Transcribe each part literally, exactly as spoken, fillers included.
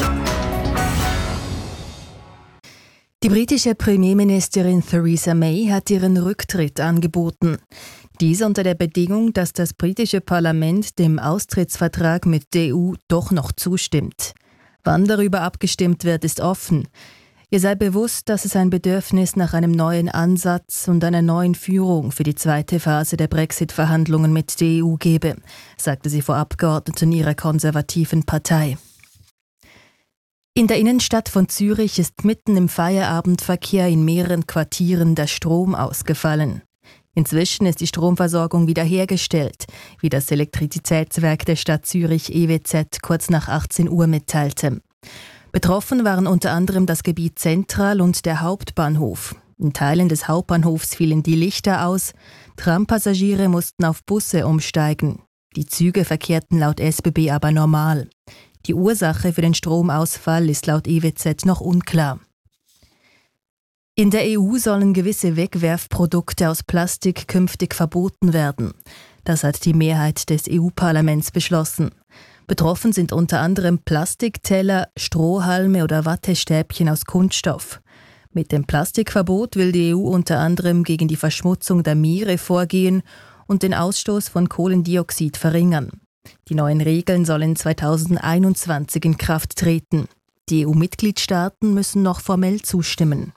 Die britische Premierministerin Theresa May hat ihren Rücktritt angeboten. Dies unter der Bedingung, dass das britische Parlament dem Austrittsvertrag mit der E U doch noch zustimmt. Wann darüber abgestimmt wird, ist offen. Ihr sei bewusst, dass es ein Bedürfnis nach einem neuen Ansatz und einer neuen Führung für die zweite Phase der Brexit-Verhandlungen mit der E U gebe, sagte sie vor Abgeordneten ihrer konservativen Partei. In der Innenstadt von Zürich ist mitten im Feierabendverkehr in mehreren Quartieren der Strom ausgefallen. Inzwischen ist die Stromversorgung wiederhergestellt, wie das Elektrizitätswerk der Stadt Zürich E W Z kurz nach achtzehn Uhr mitteilte. Betroffen waren unter anderem das Gebiet Zentral und der Hauptbahnhof. In Teilen des Hauptbahnhofs fielen die Lichter aus, Trampassagiere mussten auf Busse umsteigen. Die Züge verkehrten laut S B B aber normal. Die Ursache für den Stromausfall ist laut E W Z noch unklar. In der E U sollen gewisse Wegwerfprodukte aus Plastik künftig verboten werden. Das hat die Mehrheit des E U-Parlaments beschlossen. Betroffen sind unter anderem Plastikteller, Strohhalme oder Wattestäbchen aus Kunststoff. Mit dem Plastikverbot will die E U unter anderem gegen die Verschmutzung der Meere vorgehen und den Ausstoß von Kohlendioxid verringern. Die neuen Regeln sollen zweitausendeinundzwanzig in Kraft treten. Die E U-Mitgliedstaaten müssen noch formell zustimmen.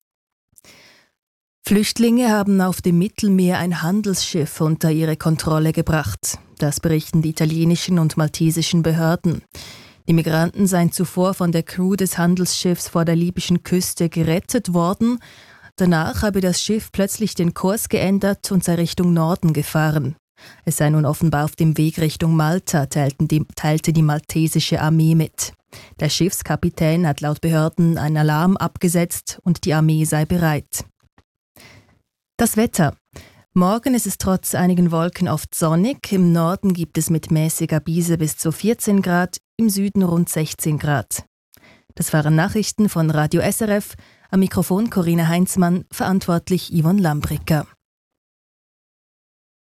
Flüchtlinge haben auf dem Mittelmeer ein Handelsschiff unter ihre Kontrolle gebracht. Das berichten die italienischen und maltesischen Behörden. Die Migranten seien zuvor von der Crew des Handelsschiffs vor der libyschen Küste gerettet worden. Danach habe das Schiff plötzlich den Kurs geändert und sei Richtung Norden gefahren. Es sei nun offenbar auf dem Weg Richtung Malta, teilten die, teilte die maltesische Armee mit. Der Schiffskapitän hat laut Behörden einen Alarm abgesetzt und die Armee sei bereit. Das Wetter. Morgen ist es trotz einigen Wolken oft sonnig. Im Norden gibt es mit mäßiger Brise bis zu vierzehn Grad, im Süden rund sechzehn Grad. Das waren Nachrichten von Radio S R F. Am Mikrofon Corinna Heinzmann, verantwortlich Yvonne Lambricker.